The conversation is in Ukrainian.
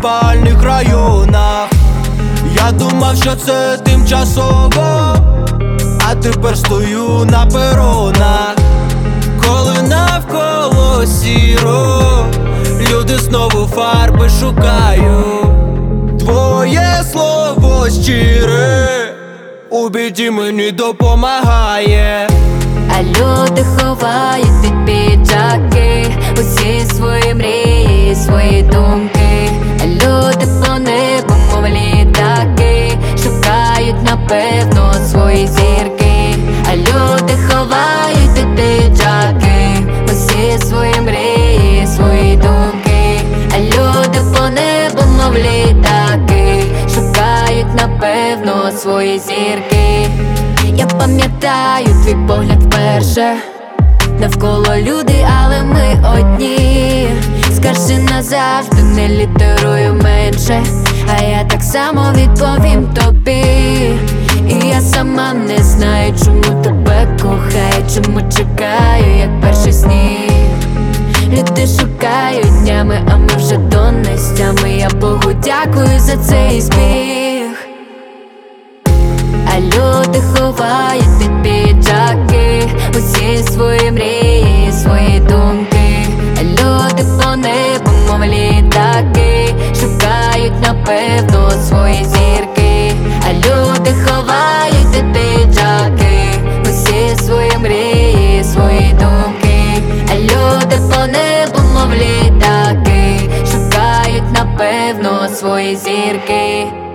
спальних районах. Я думав, що це тимчасово, а тепер стою на перонах. Коли навколо сіро, люди знову фарби шукають. Твоє слово щире у біді мені допомагає. А люди ховають під піджаки усі свої мрії, свої думки. А люди по небу, мов літаки, шукають, напевно, свої зірки. А люди ховають під піджаки усі свої мрії, свої думки. А люди по небу, мов літаки, шукають, напевно, свої зірки. Я пам'ятаю твій погляд вперше. Навколо люди, але ми одні. Скажи назавжди, не літерую менше, а я так само відповім тобі. І я сама не знаю, чому тебе кохаю, чому чекаю, як перший сніг. Люди шукають днями, а ми вже донестями. Я Богу дякую за цей збіг. А люди ховають під піджаки усі свої мрії, свої думки. А люди по небу, мов літаки, шукають, напевно, свої зірки. А люди ховають під піджаки усі свої мрії, свої думки. А люди по небу, мов літаки, шукають, напевно, свої зірки.